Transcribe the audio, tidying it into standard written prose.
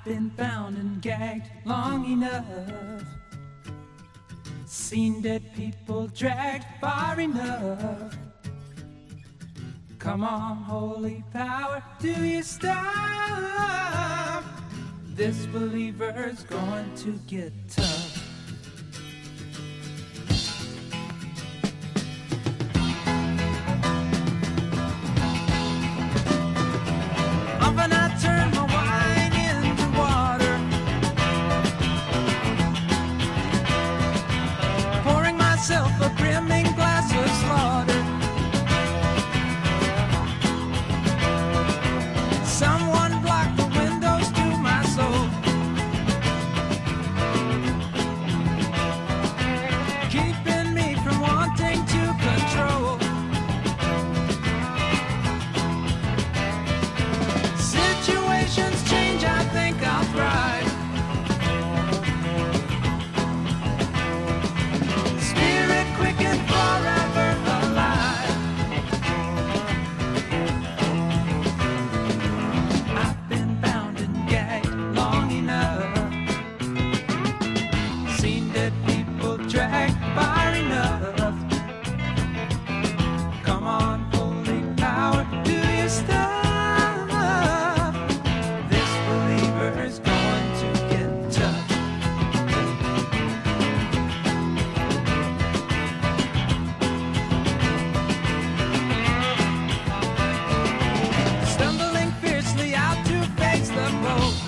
been bound and gagged long enough, seen dead people dragged far enough. Come on, holy power, do you stop? This believer's going to get tough. Often I turn my wine into water, pouring myself a brimming glass of slaughter. Someone blocked the windows to my soul, keeping me from wanting to control. Situations change, I think I'll thrive. Spirit quick and forever alive. I've been bound and gagged long enough, seen dead people dragged far enough. Come on, holy power, do you stop? This believer is going to get tough. Stumbling fiercely out to face the foe,